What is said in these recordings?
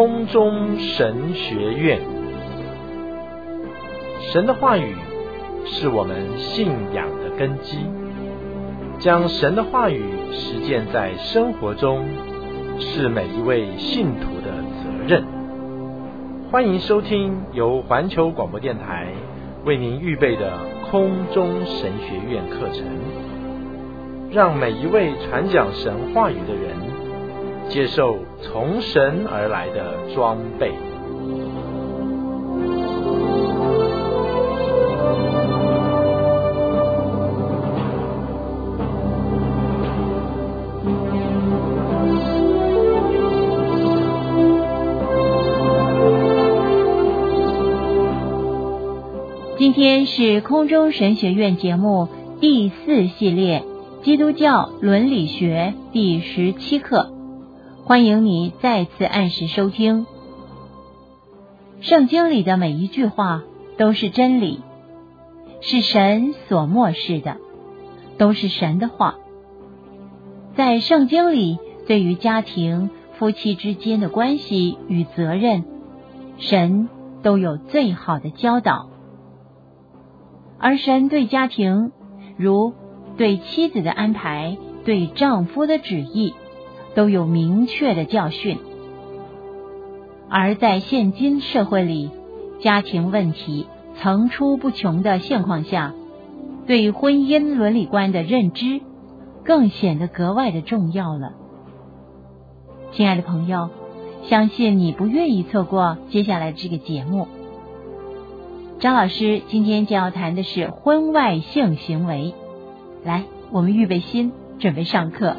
空中神学院。神的话语是我们信仰的根基，将神的话语实践在生活中，是每一位信徒的责任。欢迎收听由环球广播电台为您预备的空中神学院课程，让每一位传讲神话语的人接受从神而来的装备。 今天是空中神学院节目第4系列基督教伦理学第17课，欢迎你再次按时收听。圣经里的每一句话都是真理，是神所默示的，都是神的话。在圣经里，对于家庭、夫妻之间的关系与责任，神都有最好的教导。而神对家庭，如对妻子的安排、对丈夫的旨意，都有明确的教训。而在现今社会里，家庭问题层出不穷的现况下，对婚姻伦理观的认知更显得格外的重要了。亲爱的朋友，相信你不愿意错过接下来这个节目。张老师今天将要谈的是婚外性行为。来，我们预备心，准备上课。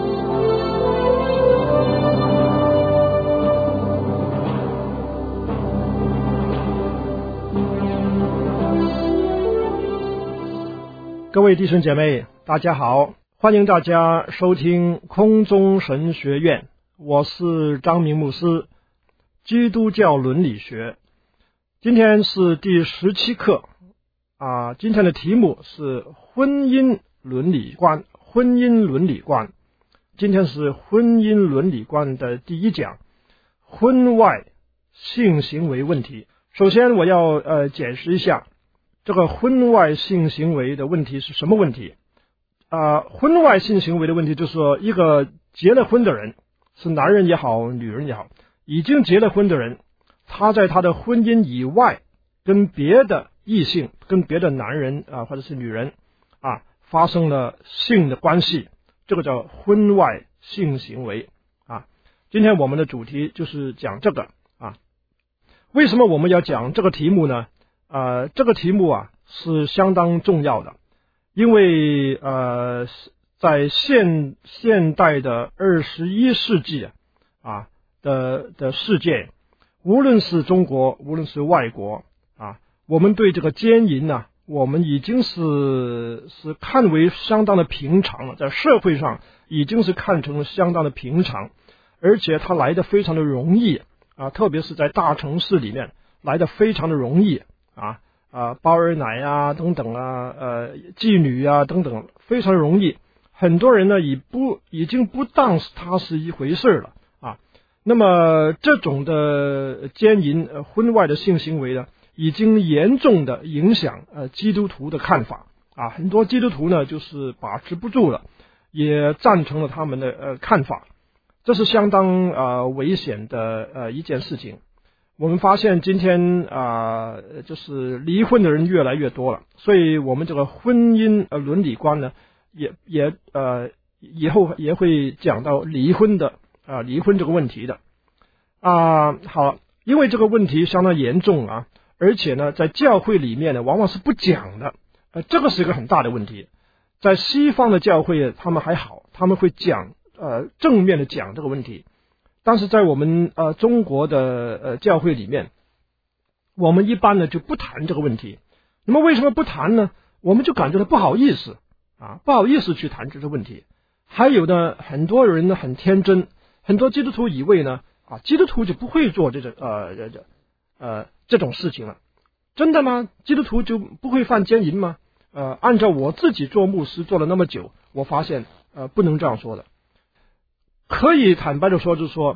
各位弟兄姐妹，大家好，欢迎大家收听空中神学院，我是张明牧师，基督教伦理学。今天是第17课今天的题目是婚姻伦理观。婚姻伦理观，今天是婚姻伦理观的第一讲，婚外性行为问题。首先我要解释一下这个婚外性行为的问题是什么问题。婚外性行为的问题就是说，一个结了婚的人，是男人也好女人也好，已经结了婚的人，他在他的婚姻以外跟别的异性，跟别的男人或者是女人发生了性的关系，这个叫婚外性行为今天我们的主题就是讲这个为什么我们要讲这个题目呢？这个题目是相当重要的，因为在现代的21世纪的世界，无论是中国，无论是外国我们对这个奸淫我们已经是看为相当的平常了，在社会上已经是看成了相当的平常，而且它来得非常的容易特别是在大城市里面来得非常的容易包二奶等等妓女等等，非常容易。很多人呢已经不当它是一回事了那么这种的奸淫婚外的性行为呢，已经严重的影响基督徒的看法很多基督徒呢就是把持不住了，也赞成了他们的看法，这是相当危险的一件事情。我们发现今天就是离婚的人越来越多了，所以我们这个婚姻伦理观呢以后也会讲到离婚这个问题的好，因为这个问题相当严重而且呢在教会里面呢往往是不讲的这个是一个很大的问题。在西方的教会他们还好，他们会讲正面的讲这个问题，但是在我们中国的教会里面，我们一般呢就不谈这个问题。那么为什么不谈呢？我们就感觉到不好意思不好意思去谈这个问题。还有呢，很多人呢很天真，很多基督徒以为呢基督徒就不会做这种事情了。真的吗？基督徒就不会犯奸淫吗？按照我自己做牧师做了那么久，我发现不能这样说的。可以坦白的说，就是说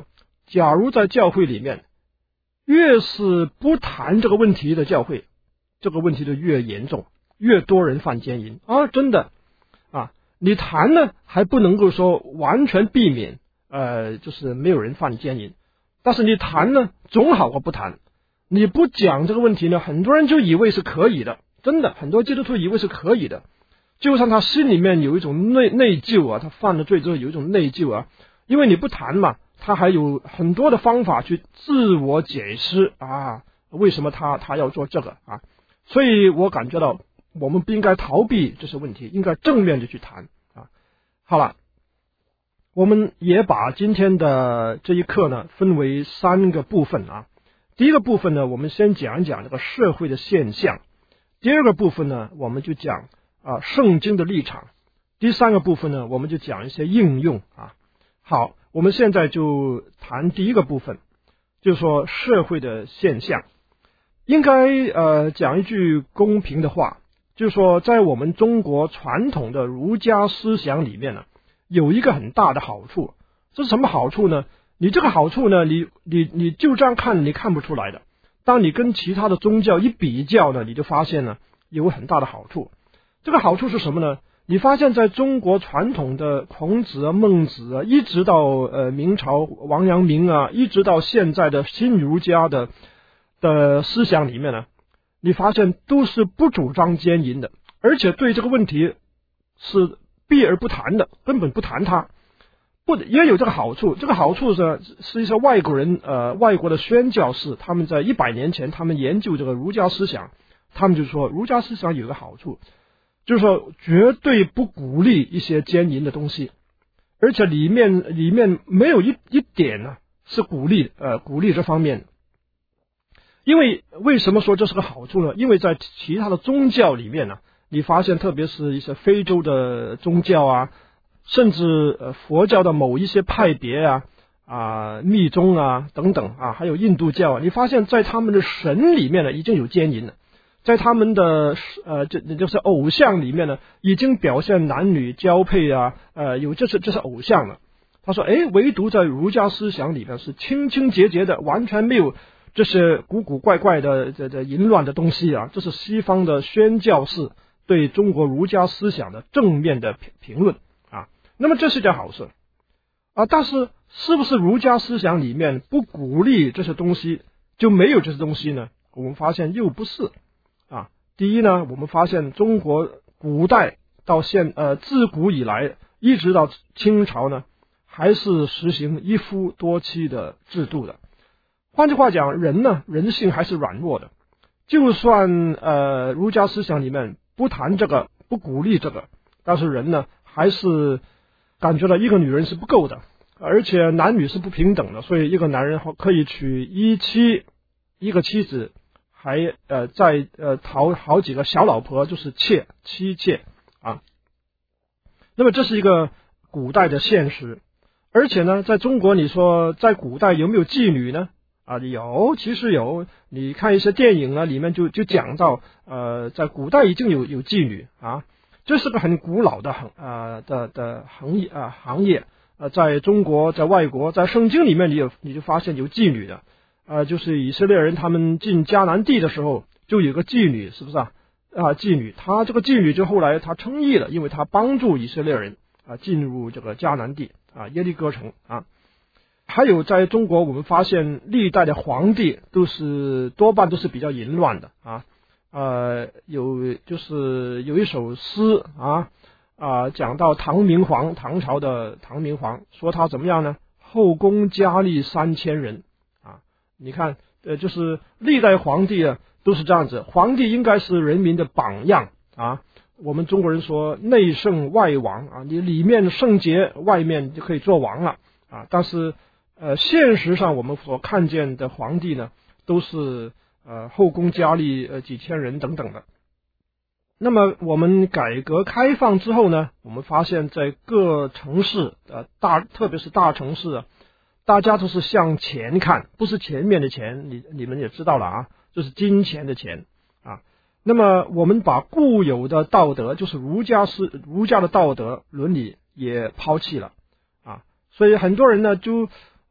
假如在教会里面，越是不谈这个问题的教会，这个问题就越严重，越多人犯奸淫啊！真的啊，你谈呢还不能够说完全避免，就是没有人犯奸淫，但是你谈呢总好过不谈。你不讲这个问题呢，很多人就以为是可以的，真的，很多基督徒以为是可以的，就算他心里面有一种内疚啊，他犯了罪之后有一种内疚啊，因为你不谈嘛，他还有很多的方法去自我解释啊，为什么他要做这个啊？所以我感觉到我们不应该逃避这些问题，应该正面的去谈啊。好了，我们也把今天的这一课呢分为3个部分啊。第一个部分呢，我们先讲一讲这个社会的现象；第二个部分呢，我们就讲圣经的立场；第3个部分呢，我们就讲一些应用啊。好，我们现在就谈第一个部分，就是说社会的现象。应该讲一句公平的话，就是说在我们中国传统的儒家思想里面呢，有一个很大的好处。这是什么好处呢？你这个好处呢，你就这样看你看不出来的，当你跟其他的宗教一比较呢，你就发现呢有很大的好处。这个好处是什么呢？你发现在中国传统的孔子啊、孟子啊，一直到明朝王阳明啊，一直到现在的新儒家的思想里面呢，你发现都是不主张奸淫的，而且对这个问题是避而不谈的，根本不谈它。也有这个好处，这个好处是一些外国人外国的宣教士，他们在100年前他们研究这个儒家思想，他们就说儒家思想有个好处，就是说绝对不鼓励一些奸淫的东西，而且里面没有一点呢是鼓励这方面。因为什么说这是个好处呢？因为在其他的宗教里面呢，你发现特别是一些非洲的宗教啊，甚至佛教的某一些派别密宗啊等等啊，还有印度教啊，你发现在他们的神里面呢已经有奸淫了，在他们的就是偶像里面呢已经表现男女交配啊，有这是偶像了。他说唯独在儒家思想里面是清清洁洁的，完全没有这些古古怪怪的淫乱的东西啊。这是西方的宣教士对中国儒家思想的正面的评论啊。那么这是件好事啊，但是是不是儒家思想里面不鼓励这些东西就没有这些东西呢？我们发现又不是啊。第一呢，我们发现中国古代到自古以来一直到清朝呢，还是实行一夫多妻的制度的。换句话讲，人性还是软弱的。就算儒家思想里面不谈这个，不鼓励这个，但是人呢还是感觉到一个女人是不够的，而且男女是不平等的，所以一个男人可以娶一个妻子，还再讨好几个小老婆，就是妻妾啊。那么这是一个古代的现实。而且呢，在中国你说在古代有没有妓女呢？有，其实有。你看一些电影啊，里面就讲到在古代已经有妓女啊。这是个很古老的行业在中国，在外国，在圣经里面你就发现有妓女的就是以色列人他们进迦南地的时候就有个妓女，是不是妓女，她这个妓女就后来她称义了，因为她帮助以色列人进入这个迦南地耶利哥城啊。还有在中国我们发现历代的皇帝多半都是比较淫乱的有一首诗讲到唐朝的唐明皇，说他怎么样呢？后宫佳丽3000人你看就是历代皇帝都是这样子，皇帝应该是人民的榜样我们中国人说内圣外王你里面圣洁，外面就可以做王了但是现实上我们所看见的皇帝呢，都是后宫佳丽几千人等等的。那么我们改革开放之后呢，我们发现在各城市特别是大城市大家都是向钱看，不是前面的钱，你们也知道了这是金钱的钱那么我们把固有的道德，就是儒家的道德伦理也抛弃了所以很多人呢就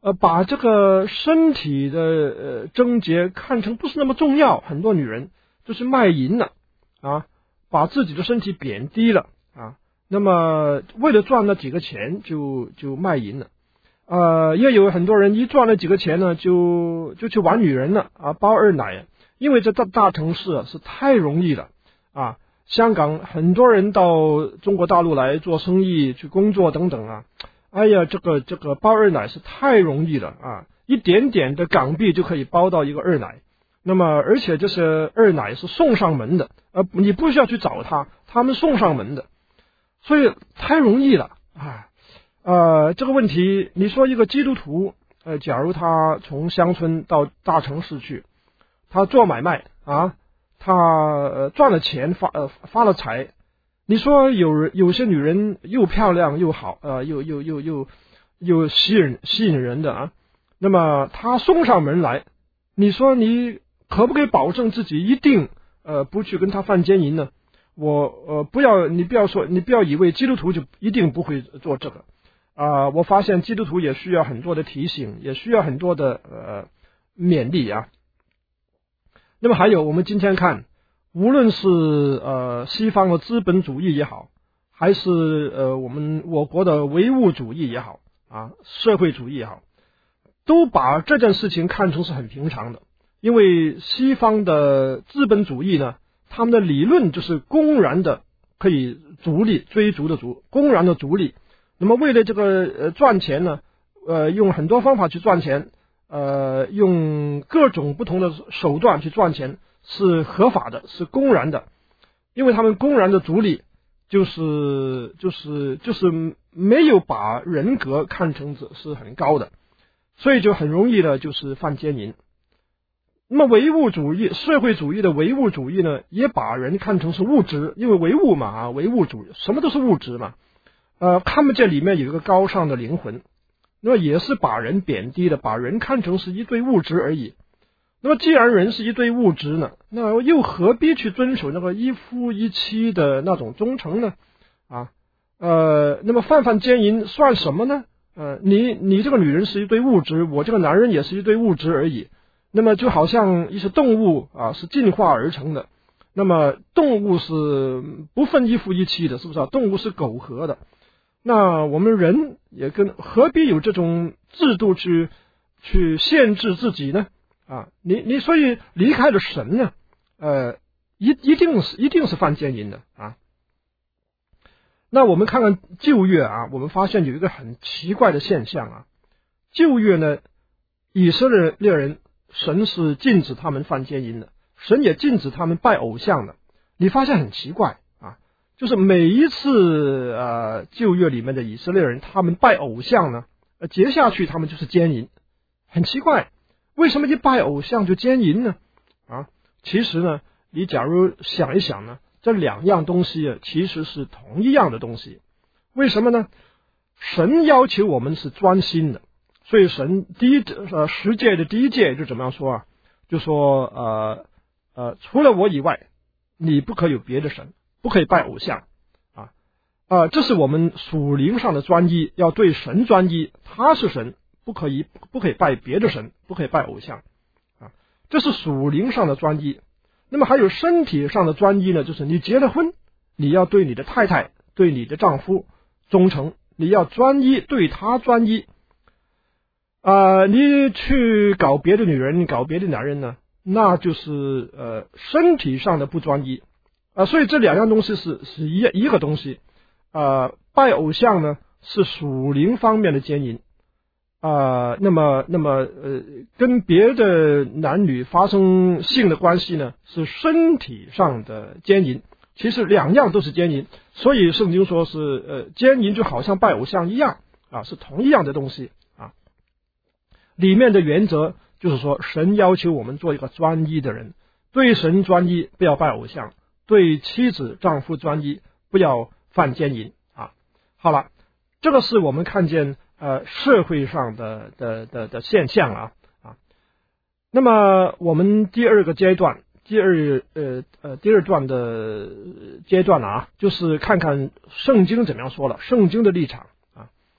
把这个身体的贞洁看成不是那么重要，很多女人就是卖淫了啊，把自己的身体贬低了啊，那么为了赚那几个钱就卖淫了，也有很多人一赚了几个钱呢，就去玩女人了啊，包二奶，因为这大城市是太容易了啊，香港很多人到中国大陆来做生意去工作等等啊。哎呀，这个包二奶是太容易了啊！一点点的港币就可以包到一个二奶，那么而且这些二奶是送上门的，你不需要去找他们送上门的，所以太容易了啊！这个问题，你说一个基督徒，假如他从乡村到大城市去，他做买卖啊，他赚了钱发了财。你说有些女人又漂亮又好，又吸引人的啊，那么她送上门来，你说你可不可以保证自己一定不去跟她犯奸淫呢？你不要以为基督徒就一定不会做这个我发现基督徒也需要很多的提醒，也需要很多的勉励啊。那么还有我们今天看。无论是西方的资本主义也好，还是我国的唯物主义也好啊，社会主义也好，都把这件事情看成是很平常的。因为西方的资本主义呢，他们的理论就是公然的可以逐利，追逐的逐，公然的逐利。那么为了这个赚钱呢，用很多方法去赚钱，用各种不同的手段去赚钱。是合法的，是公然的，因为他们公然的逐利，就是没有把人格看成是很高的，所以就很容易的就是犯奸淫。那么唯物主义，社会主义的唯物主义呢，也把人看成是物质，因为唯物嘛唯物主义什么都是物质嘛，看不见里面有一个高尚的灵魂，那么也是把人贬低的，把人看成是一堆物质而已。那么既然人是一堆物质呢，那又何必去遵守那个一夫一妻的那种忠诚呢？那么犯奸淫算什么呢？你这个女人是一堆物质，我这个男人也是一堆物质而已。那么就好像一些动物是进化而成的，那么动物是不分一夫一妻的，是不是动物是苟合的。那我们人也何必有这种制度去限制自己呢？你所以离开了神呢，一定是犯奸淫的啊。那我们看看旧约我们发现有一个很奇怪的现象旧约呢，以色列人神是禁止他们犯奸淫的，神也禁止他们拜偶像的。你发现很奇怪就是每一次旧约里面的以色列人，他们拜偶像呢，接下去他们就是奸淫，很奇怪。为什么一拜偶像就奸淫呢？其实呢，你假如想一想呢，这两样东西其实是同一样的东西。为什么呢？神要求我们是专心的，所以神十诫的第一诫就怎么样说就说除了我以外，你不可有别的神，不可以拜偶像这是我们属灵上的专一，要对神专一，他是神。不可以拜别的神，不可以拜偶像这是属灵上的专一。那么还有身体上的专一呢，就是你结了婚，你要对你的太太，对你的丈夫忠诚，你要专一，对他专一你去搞别的女人，搞别的男人呢，那就是身体上的不专一所以这两样东西是一个东西拜偶像呢是属灵方面的奸淫那么跟别的男女发生性的关系呢，是身体上的奸淫。其实两样都是奸淫，所以圣经说是奸淫就好像拜偶像一样是同一样的东西里面的原则就是说，神要求我们做一个专一的人，对神专一，不要拜偶像；对妻子丈夫专一，不要犯奸淫好了，这个是我们看见社会上的现象那么我们第二段的阶段就是看看圣经怎么样说了，圣经的立场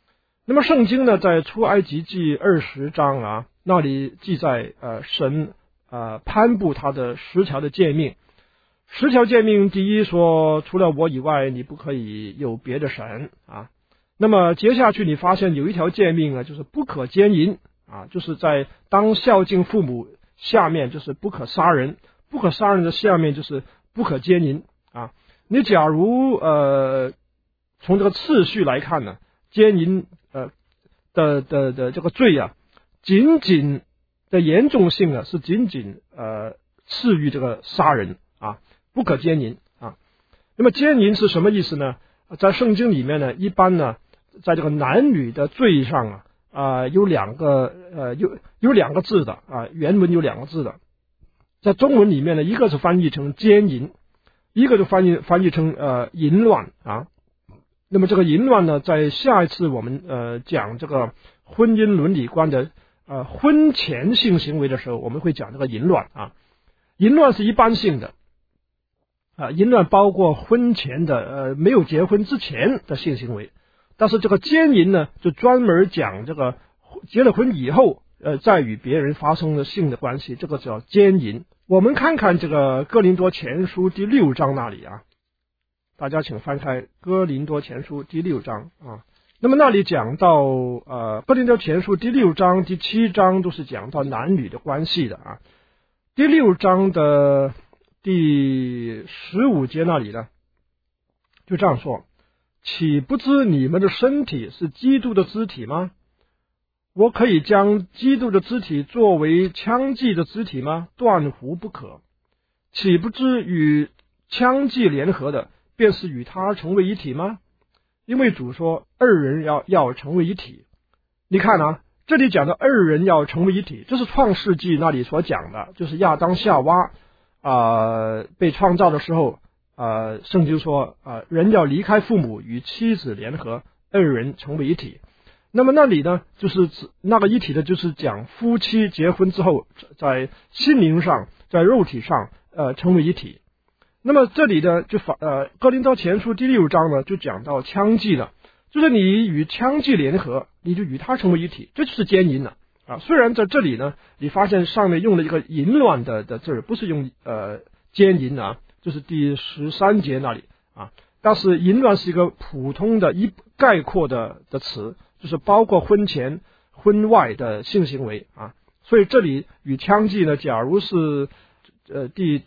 那么圣经呢，在出埃及记20章啊，那里记载神颁布他的10条的诫命。10条诫命，第一说，除了我以外，你不可以有别的神啊。那么接下去你发现有一条诫命呢，就是不可奸淫啊，就是在当孝敬父母下面就是不可杀人，不可杀人的下面就是不可奸淫啊。你假如从这个次序来看呢，奸淫的这个罪啊，仅仅的严重性呢是仅仅次于这个杀人啊，不可奸淫啊。那么奸淫是什么意思呢？在圣经里面呢，一般呢，在这个男女的罪上有两个字的啊，原文有2个字的，在中文里面呢，一个是翻译成奸淫，一个就翻译成淫乱啊。那么这个淫乱呢，在下一次我们讲这个婚姻伦理观的婚前性行为的时候，我们会讲这个淫乱啊。淫乱是一般性的淫乱包括婚前的没有结婚之前的性行为，但是这个奸淫呢，就专门讲这个结了婚以后再与别人发生了性的关系，这个叫奸淫。我们看看这个哥林多前书第6章那里啊，大家请翻开哥林多前书第6章啊。那么那里讲到哥林多前书第6章第7章都是讲到男女的关系的啊。第6章的第15节那里呢，就这样说，岂不知你们的身体是基督的肢体吗？我可以将基督的肢体作为娼妓的肢体吗？断乎不可。岂不知与娼妓联合的，便是与他成为一体吗？因为主说2人要成为一体。你看啊，这里讲的2人要成为一体，这是创世纪那里所讲的，就是亚当夏娃被创造的时候圣经说人要离开父母与妻子联合，2人成为一体。那么那里呢，就是那个一体的就是讲夫妻结婚之后在心灵上在肉体上成为一体。那么这里呢就哥林多前书第6章呢就讲到娼妓了，就是你与娼妓联合，你就与他成为一体，这就是奸淫了啊。虽然在这里呢你发现上面用了一个淫乱的字儿，不是用奸淫啊，就是第13节那里啊，但是淫乱是一个普通的概括的词，就是包括婚前婚外的性行为啊。所以这里与娼妓呢，假如是第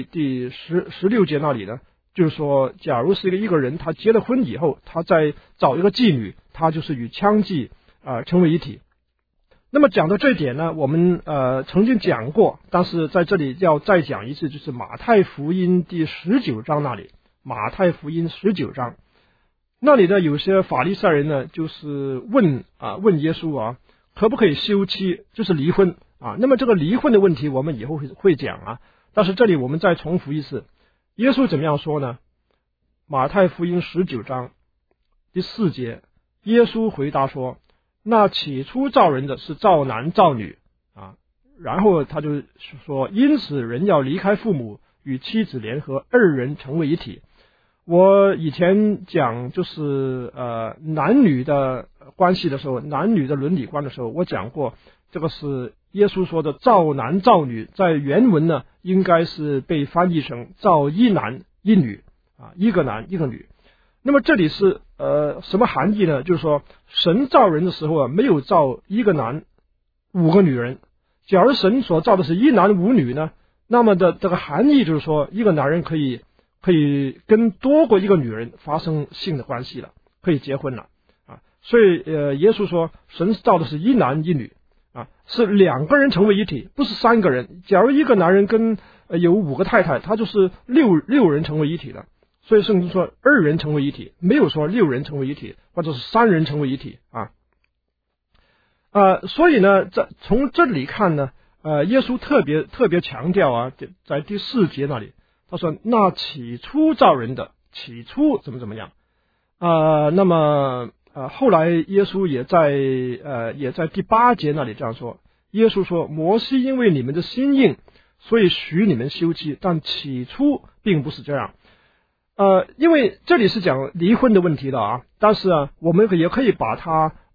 16节那里呢，就是说假如是一个人他结了婚以后，他再找一个妓女，他就是与娼妓成为一体。那么讲到这一点呢，我们曾经讲过，但是在这里要再讲一次，就是马太福音第19章那里，马太福音19章那里呢，有些法利赛人呢，就是问耶稣啊，可不可以休妻，就是离婚啊。那么这个离婚的问题我们以后会讲啊，但是这里我们再重复一次，耶稣怎么样说呢？马太福音19章第4节，耶稣回答说，那起初造人的是造男造女啊，然后他就说，因此人要离开父母与妻子联合，2人成为一体。我以前讲就是男女的关系的时候，男女的伦理观的时候，我讲过这个是耶稣说的造男造女，在原文呢应该是被翻译成造一男一女啊，一个男一个女。那么这里是什么含义呢？就是说神造人的时候没有造一个男5个女人，假如神所造的是一男5女呢，那么的这个含义就是说一个男人可以跟多过一个女人发生性的关系了，可以结婚了啊。所以耶稣说神造的是一男一女啊，是2个人成为一体，不是3个人。假如一个男人跟有5个太太，他就是六人成为一体的。所以圣经说2人成为一体，没有说6人成为一体，或者是3人成为一体啊。所以呢，从这里看呢，耶稣特别强调啊，在第4节那里，他说那起初造人的，起初怎么样那么后来耶稣也在第8节那里这样说，耶稣说摩西因为你们的心硬，所以许你们休妻，但起初并不是这样。因为这里是讲离婚的问题的啊，但是我们也可以把它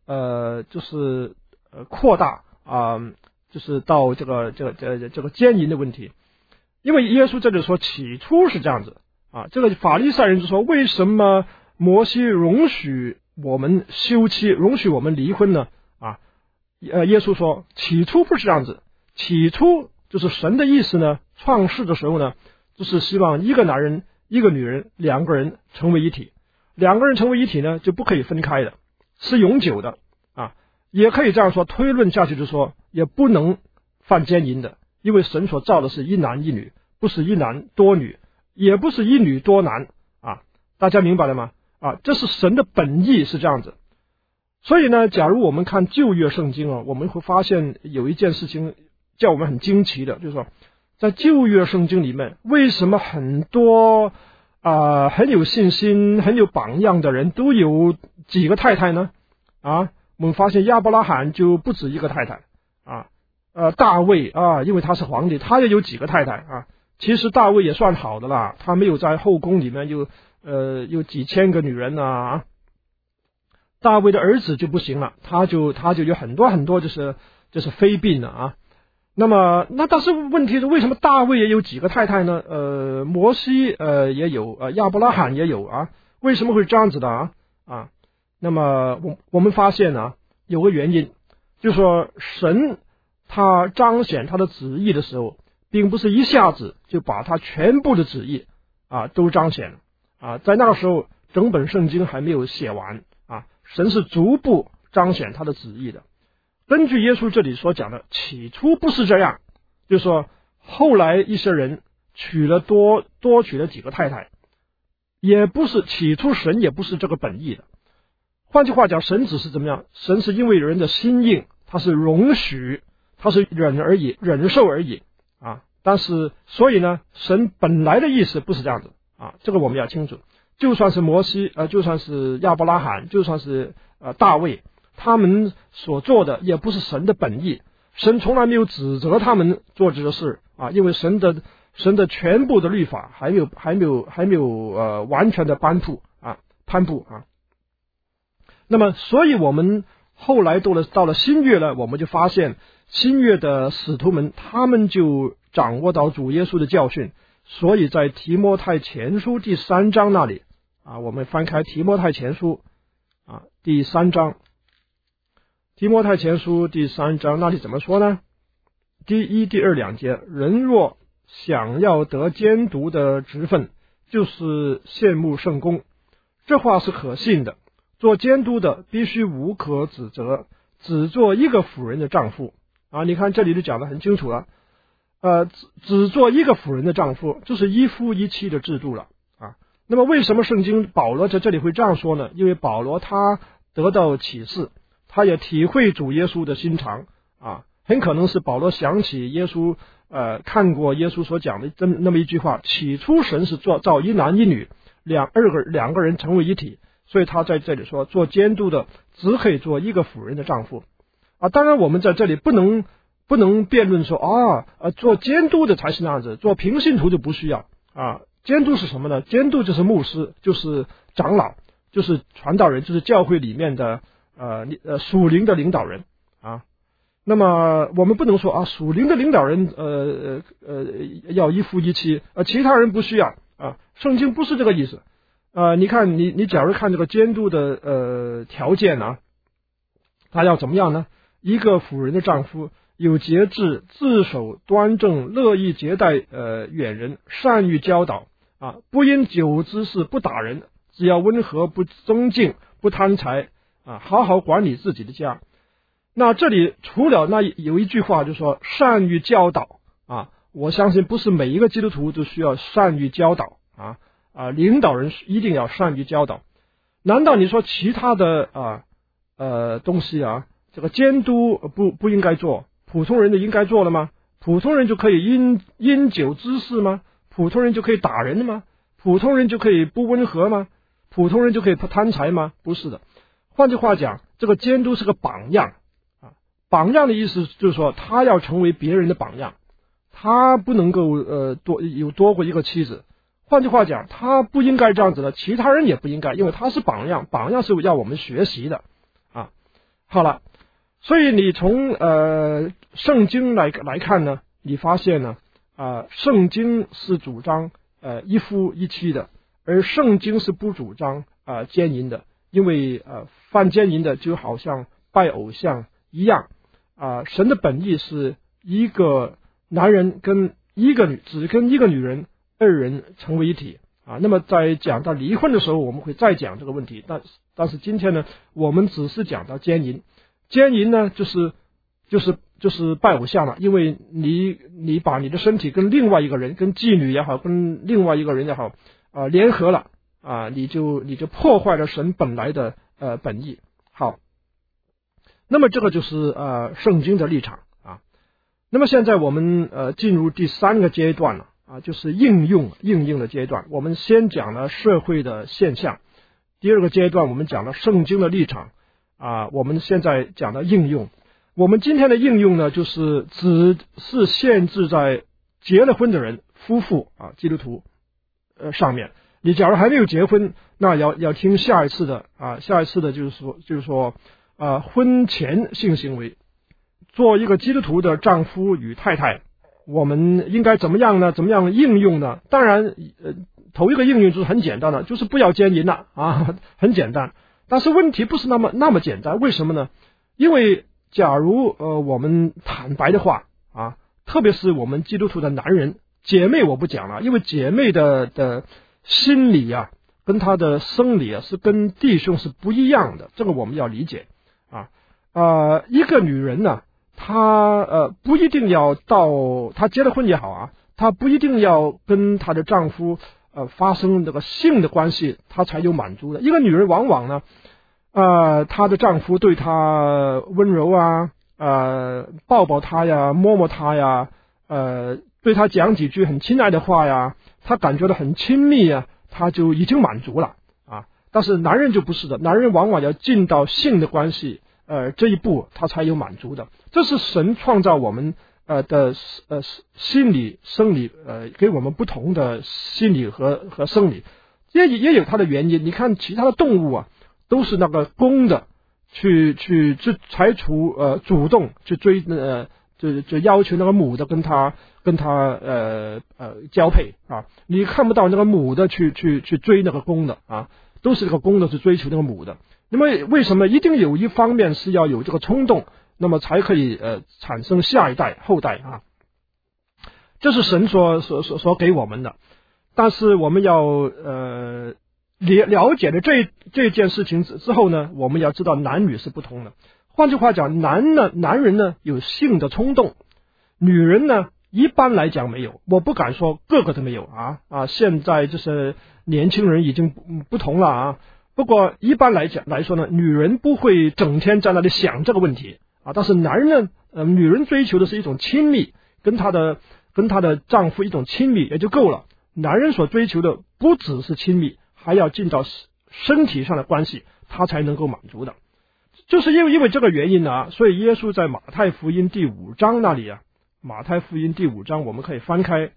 扩大就是到这个奸淫的问题。因为耶稣这里说起初是这样子这个法利赛人就说，为什么摩西容许我们休妻，容许我们离婚呢？耶稣说起初不是这样子，起初就是神的意思呢，创世的时候呢，就是希望一个男人一个女人两个人成为一体，两个人成为一体呢就不可以分开的，是永久的也可以这样说，推论下去就说也不能犯奸淫的，因为神所造的是一男一女，不是一男多女，也不是一女多男大家明白了吗？这是神的本意是这样子。所以呢，假如我们看旧约圣经我们会发现有一件事情叫我们很惊奇的，就是说在旧约圣经里面，为什么很多很有信心很有榜样的人都有几个太太呢？我们发现亚伯拉罕就不止一个太太大卫因为他是皇帝，他也有几个太太其实大卫也算好的啦，他没有在后宫里面有几千个女人大卫的儿子就不行了，他就有很多就是妃嫔了但是问题是，为什么大卫也有几个太太呢？摩西也有亚伯拉罕也有为什么会这样子的那么我们发现有个原因，就是说神他彰显他的旨意的时候，并不是一下子就把他全部的旨意都彰显了在那个时候整本圣经还没有写完神是逐步彰显他的旨意的。根据耶稣这里所讲的，起初不是这样，就是说后来一些人多娶了几个太太，也不是起初神也不是这个本意的。换句话讲，神只是怎么样？神是因为人的心硬，他是容许，他是忍受而已但是所以呢，神本来的意思不是这样子这个我们要清楚。就算是摩西就算是亚伯拉罕，就算是大卫，他们所做的也不是神的本意，神从来没有指责他们做这个事因为神的全部的律法还没有完全的颁布那么所以我们后来到了新约了，我们就发现新约的使徒们他们就掌握到主耶稣的教训，所以在提摩太前书第3章那里我们翻开提摩太前书第3章，提摩太前书第3章那里怎么说呢？第1、第2两节，人若想要得监督的职分，就是羡慕圣工，这话是可信的。做监督的必须无可指责，只做一个妇人的丈夫你看这里就讲得很清楚了只做一个妇人的丈夫，就是一夫一妻的制度了那么为什么圣经保罗在这里会这样说呢？因为保罗他得到启示，他也体会主耶稣的心肠很可能是保罗想起耶稣看过耶稣所讲的那么一句话，起初神是造一男一女，两个人成为一体，所以他在这里说做监督的只可以做一个妇人的丈夫当然我们在这里不能辩论说做监督的才是那样子，做平信徒就不需要监督是什么呢？监督就是牧师，就是长老，就是传道人，就是教会里面的属灵的领导人那么我们不能说属灵的领导人要一夫一妻其他人不需要圣经不是这个意思你看你假如看这个监督的条件他要怎么样呢？一个妇人的丈夫有节制，自守端正，乐意接待远人，善于教导不因酒之事不打人，只要温和，不争竞，不贪财好好管理自己的家。那这里除了那有一句话就说善于教导我相信不是每一个基督徒都需要善于教导领导人一定要善于教导。难道你说其他的东西这个监督不应该做，普通人的应该做了吗？普通人就可以因酒滋事吗？普通人就可以打人吗？普通人就可以不温和吗？普通人就可以不贪财吗？不是的。换句话讲，这个监督是个榜样榜样的意思就是说他要成为别人的榜样，他不能够多过一个妻子。换句话讲，他不应该这样子的，其他人也不应该，因为他是榜样，榜样是要我们学习的好了，所以你从圣经来看呢，你发现呢圣经是主张一夫一妻的，而圣经是不主张奸淫的，因为犯奸淫的就好像拜偶像一样神的本意是一个男人跟只跟一个女人，二人成为一体那么在讲到离婚的时候，我们会再讲这个问题，但是今天呢，我们只是讲到奸淫。奸淫呢，就是拜偶像了，因为你把你的身体跟另外一个人，跟妓女也好，跟另外一个人也好联合了你就破坏了神本来的本意。好，那么这个就是圣经的立场那么现在我们进入第三个阶段了就是应用的阶段。我们先讲了社会的现象，第二个阶段我们讲了圣经的立场我们现在讲的应用。我们今天的应用呢，就是只是限制在结了婚的人，夫妇基督徒上面。你假如还没有结婚，那要听下一次的就是说婚前性行为。做一个基督徒的丈夫与太太，我们应该怎么样呢？怎么样应用呢？当然头一个应用就是很简单的，就是不要奸淫了很简单。但是问题不是那么简单，为什么呢？因为假如我们坦白的话特别是我们基督徒的男人，姐妹我不讲了，因为姐妹的心理跟她的生理是跟弟兄是不一样的，这个我们要理解一个女人呢，她不一定要到她结了婚也好她不一定要跟她的丈夫发生这个性的关系，她才有满足的。一个女人往往呢她的丈夫对她温柔抱抱她呀，摸摸她呀对她讲几句很亲爱的话呀，她感觉到很亲密她就已经满足了但是男人就不是的，男人往往要进到性的关系这一步他才有满足的。这是神创造我们的心理生理给我们不同的心理和生理，也有它的原因。你看其他的动物都是那个公的去采取主动去追就要求那个母的跟他交配你看不到那个母的去追那个公的都是这个公的去追求那个母的。那么为什么一定有一方面是要有这个冲动，那么才可以产生下一代后代这是神所给我们的。但是我们要了解了这件事情之后呢，我们要知道男女是不同的。换句话讲，男人呢有性的冲动，女人呢一般来讲没有。我不敢说个个都没有现在就是年轻人已经不同了不过一般来说呢，女人不会整天在那里想这个问题但是男人呢女人追求的是一种亲密，跟她的丈夫一种亲密也就够了。男人所追求的不只是亲密，还要进到身体上的关系，他才能够满足的。就是因为这个原因所以耶稣在马太福音第5章那里马太福音第5章我们可以翻开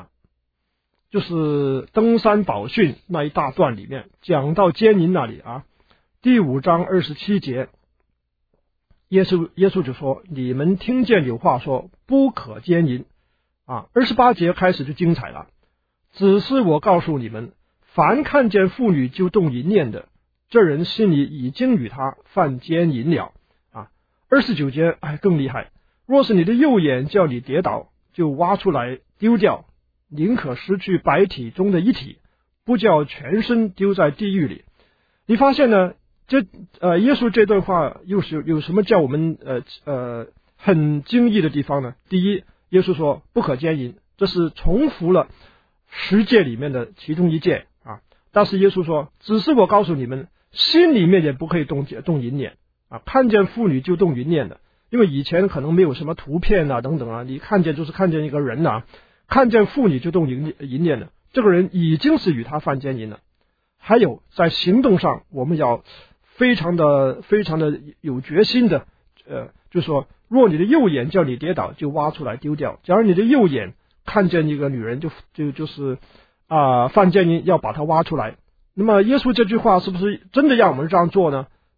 就是登山宝训那一大段里面讲到奸淫那里第5章27节，耶稣就说：你们听见有话说不可奸淫28节开始就精彩了。只是我告诉你们，凡看见妇女就动淫念的，这人心里已经与他犯奸淫了29节更厉害。若是你的右眼叫你跌倒，就挖出来丢掉，宁可失去百体中的一体，不叫全身丢在地狱里。你发现呢，耶稣这段话有什么叫我们很惊异的地方呢？第一，耶稣说不可奸淫，这是重复了10诫里面的其中一诫但是耶稣说，只是我告诉你们，心里面也不可以动淫念看见妇女就动淫念的。因为以前可能没有什么图片等等你看见就是看见一个人看见妇女就动淫念的，这个人已经是与他犯奸淫了。还有在行动上，我们要非常的有决心的就是说，若你的右眼叫你跌倒，就挖出来丢掉。假如你的右眼看见一个女人就是犯奸淫，要把它挖出来。那么耶稣这句话是不是真的让我们这样做呢？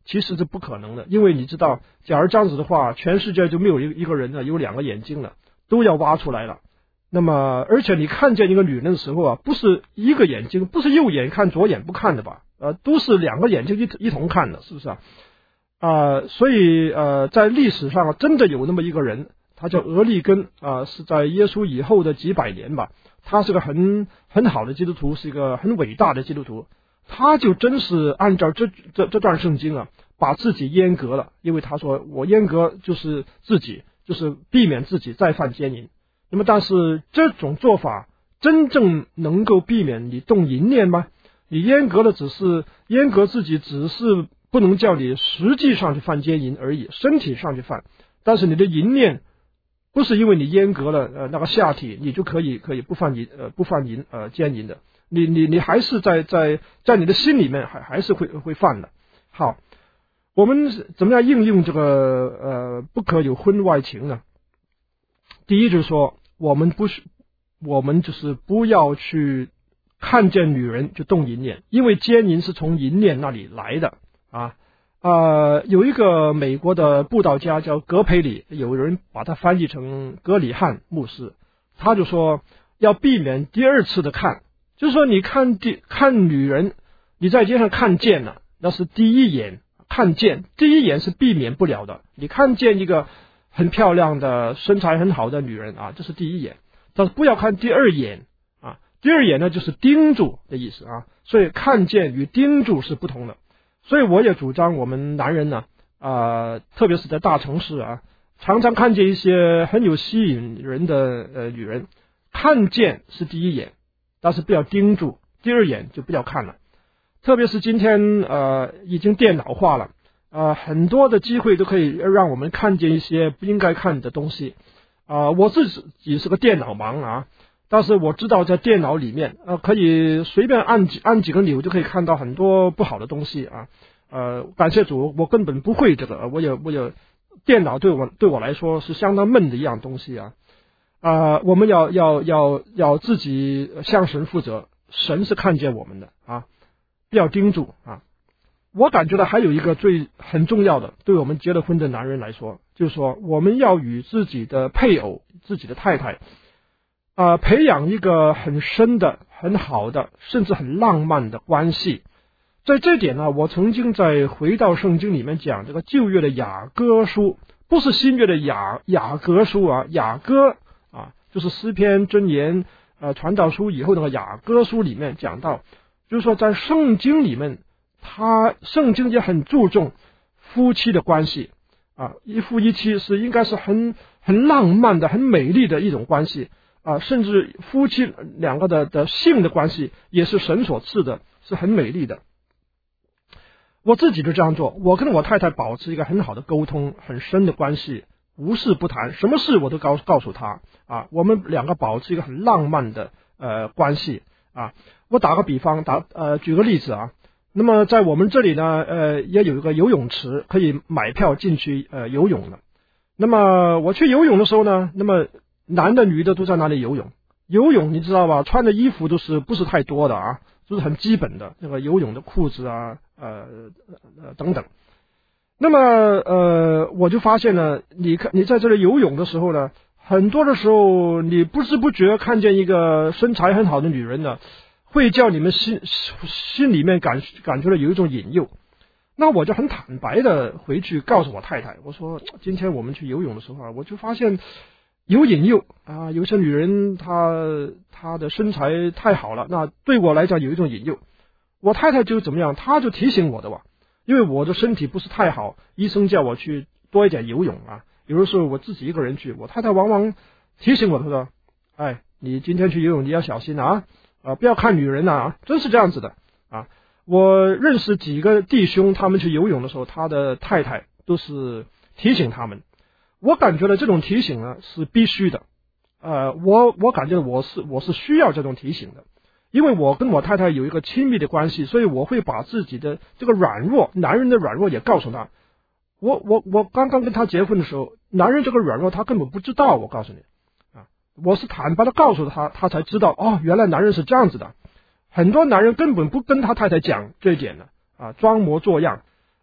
其实是不可能的，因为你知道，假如这样子的话，全世界就没有一个人呢有2个眼睛了，都要挖出来了。那么，而且你看见一个女人的时候啊，不是一个眼睛，不是右眼看左眼不看的吧？都是2个眼睛一同看的，是不是啊？所以在历史上真的有那么一个人，他叫俄利根是在耶稣以后的几百年吧，他是个很好的基督徒，是一个很伟大的基督徒。他就真是按照这段圣经啊，把自己阉割了，因为他说我阉割就是自己，就是避免自己再犯奸淫。那么但是这种做法真正能够避免你动淫念吗？你阉割的阉割自己，只是不能叫你实际上去犯奸淫而已，身体上去犯，但是你的淫念不是因为你阉割了那个下体，你就可以不犯奸淫的。你还是在你的心里面还是会犯的。好，我们怎么样应用这个不可有婚外情呢？第一就是说，我们就是不要去看见女人就动淫念，因为奸淫是从淫念那里来的啊。有一个美国的布道家叫格培里，有人把它翻译成格里汉牧师，他就说要避免第2次的看。就是说，你看女人，你在街上看见了，那是第一眼看见，第一眼是避免不了的。你看见一个很漂亮的、身材很好的女人啊，这是第一眼，但是不要看第2眼啊。第2眼呢，就是盯住的意思啊。所以看见与盯住是不同的。所以我也主张我们男人呢，特别是在大城市啊，常常看见一些很有吸引人的女人，看见是第一眼。但是不要盯住，第2眼就不要看了。特别是今天已经电脑化了，很多的机会都可以让我们看见一些不应该看的东西。我自己是个电脑盲啊，但是我知道在电脑里面可以随便按几个钮就可以看到很多不好的东西啊。感谢主，我根本不会这个，我也电脑对我来说是相当闷的一样东西啊。我们要自己向神负责，神是看见我们的啊，不要盯住啊。我感觉到还有一个很重要的，对我们结了婚的男人来说，就是说我们要与自己的配偶、自己的太太培养一个很深的、很好的，甚至很浪漫的关系。在这点呢，我曾经在回到圣经里面讲这个旧约的雅歌书，不是新约的雅歌书啊，雅歌就是诗篇、箴言、传道书以后那个雅歌书里面讲到，就是说在圣经里面，圣经也很注重夫妻的关系啊，一夫一妻是应该是很浪漫的、很美丽的一种关系啊，甚至夫妻2个的性的关系也是神所赐的，是很美丽的。我自己就这样做，我跟我太太保持一个很好的沟通，很深的关系。无事不谈，什么事我都告诉他啊。我们2个保持一个很浪漫的关系啊。我打个比方，举个例子啊。那么在我们这里呢，也有一个游泳池，可以买票进去游泳的。那么我去游泳的时候呢，那么男的女的都在那里游泳。游泳你知道吧？穿的衣服不是太多的啊，就是很基本的那个游泳的裤子啊，等等。那么我就发现呢，你在这里游泳的时候呢，很多的时候你不知不觉看见一个身材很好的女人呢，会叫你们心里面感觉到有一种引诱。那我就很坦白的回去告诉我太太，我说今天我们去游泳的时候我就发现有引诱啊，有些女人她的身材太好了，那对我来讲有一种引诱。我太太就怎么样，她就提醒我的吧。因为我的身体不是太好，医生叫我去多一点游泳啊。有的时候我自己一个人去，我太太往往提醒我，她说：“哎，你今天去游泳你要小心啊，不要看女人啊。”真是这样子的啊。我认识几个弟兄，他们去游泳的时候，他的太太都是提醒他们。我感觉到这种提醒呢是必须的。我感觉我是需要这种提醒的。因为我跟我太太有一个亲密的关系，所以我会把自己的这个软弱，男人的软弱也告诉他。我刚刚跟他结婚的时候，男人这个软弱他根本不知道，我告诉你啊，我是坦白的告诉他，他才知道哦，原来男人是这样子的。很多男人根本不跟他太太讲这一点的啊，装模作样。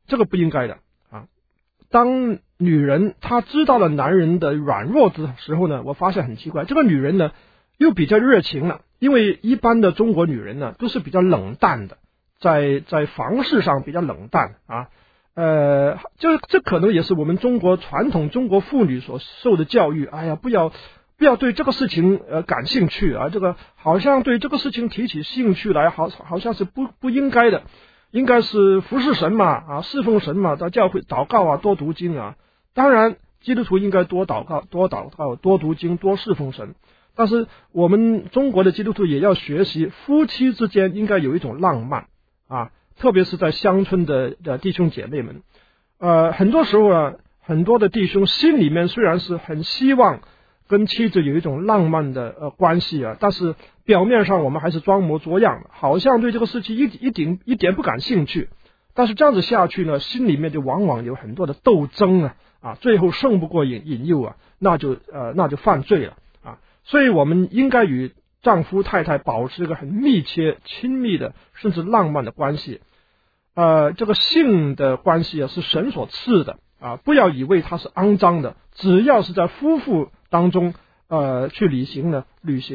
这个不应该的啊。当女人她知道了男人的软弱的时候呢，我发现很奇怪，这个女人呢又比较热情了，因为一般的中国女人呢都是比较冷淡的，在房事上比较冷淡啊。这可能也是我们传统中国妇女所受的教育。哎呀，不要对这个事情感兴趣啊，这个好像对这个事情提起兴趣来，好像是不应该的，应该是服侍神嘛啊，侍奉神嘛，到教会祷告啊，多读经啊。当然，基督徒应该多祷告，多读经，多侍奉神。但是我们中国的基督徒也要学习，夫妻之间应该有一种浪漫啊。特别是在乡村的弟兄姐妹们，很多时候啊，很多的弟兄心里面虽然是很希望跟妻子有一种浪漫的关系啊，但是表面上我们还是装模作样的，好像对这个事情一点不感兴趣。但是这样子下去呢，心里面就往往有很多的斗争啊，最后胜不过引诱啊，那就犯罪了啊。所以我们应该与丈夫太太保持一个很密切、亲密的，甚至浪漫的关系。这个性的关系啊，是神所赐的啊，不要以为它是肮脏的，只要是在夫妇当中去履行呢，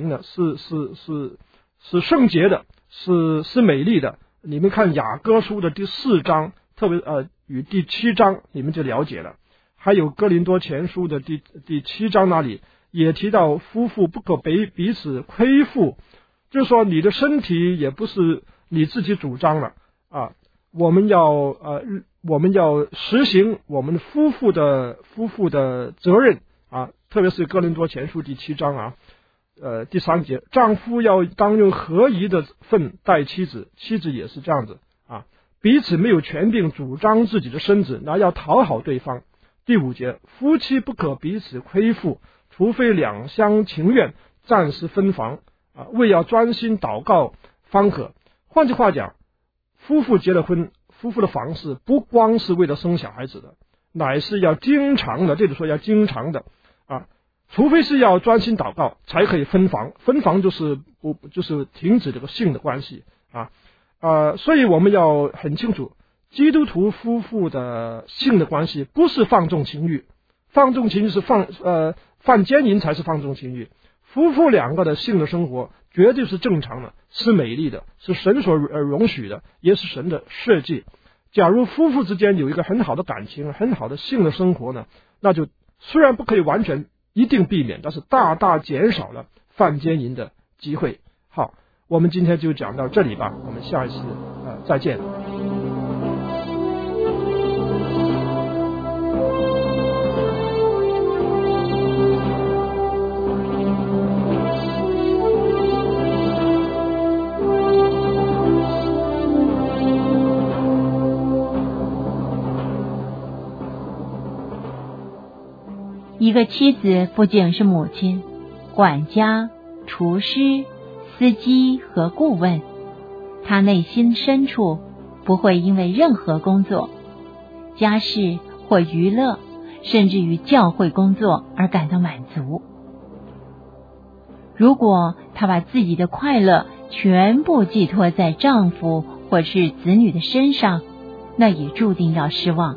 是圣洁的，是美丽的。你们看雅歌书的第4章，特别与第7章，你们就了解了。还有哥林多前书的第7章那里也提到，夫妇不可彼此亏负，就是说你的身体也不是你自己主张了啊。我们要实行我们夫妇的责任啊，特别是哥林多前书第7章啊，第3节，丈夫要当用合宜的分待妻子，妻子也是这样子啊，彼此没有权柄主张自己的身子，那要讨好对方。第5节，夫妻不可彼此亏负，除非两厢情愿，暂时分房啊，为要专心祷告方可。换句话讲，夫妇结了婚，夫妇的房事不光是为了生小孩子的，乃是要经常的，这里说要经常的啊，除非是要专心祷告才可以分房，分房就是停止这个性的关系啊。所以我们要很清楚，基督徒夫妇的性的关系不是放纵情欲，放纵情欲是犯奸淫才是放纵情欲。夫妇两个的性的生活绝对是正常的，是美丽的，是神所容许的，也是神的设计。假如夫妇之间有一个很好的感情，很好的性的生活呢，那就虽然不可以完全一定避免，但是大大减少了犯奸淫的机会。好，我们今天就讲到这里吧，我们下一次再见。 一个妻子不仅是母亲、管家、厨师、司机和顾问，她内心深处不会因为任何工作、家事或娱乐，甚至于教会工作而感到满足。如果她把自己的快乐全部寄托在丈夫或是子女的身上，那也注定要失望。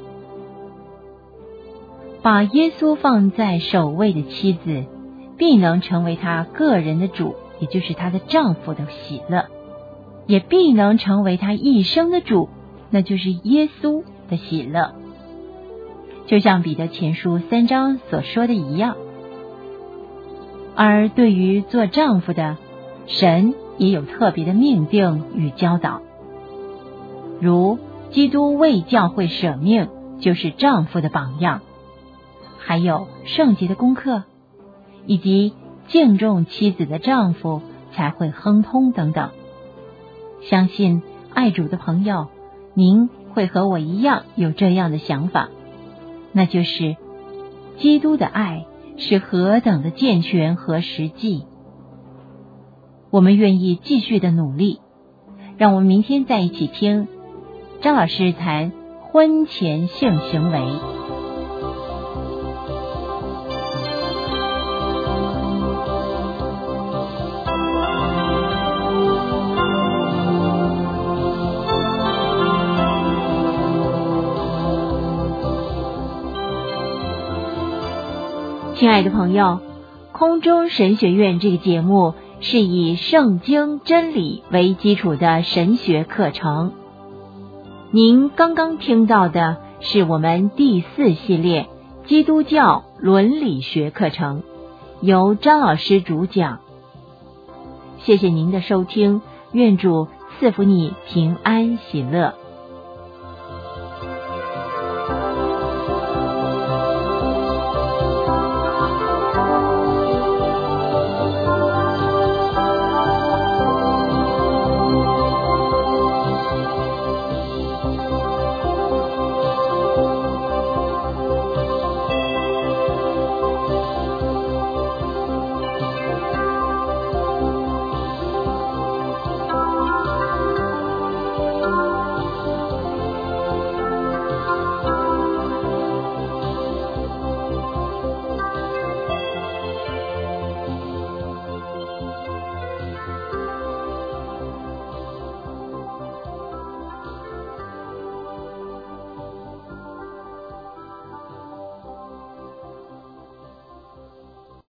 把耶稣放在首位的妻子，必能成为她个人的主，也就是她的丈夫的喜乐，也必能成为她一生的主，那就是耶稣的喜乐。就像彼得前书3章所说的一样。而对于做丈夫的，神也有特别的命定与教导，如基督为教会舍命，就是丈夫的榜样，还有圣洁的功课，以及敬重妻子的丈夫才会亨通等等。相信爱主的朋友，您会和我一样有这样的想法，那就是基督的爱是何等的健全和实际。我们愿意继续的努力，让我们明天再一起听张老师谈婚前性行为。 亲爱的朋友，空中神学院这个节目是以圣经真理为基础的神学课程。您刚刚听到的是我们第4系列基督教伦理学课程，由张老师主讲。谢谢您的收听，愿主赐福你平安喜乐。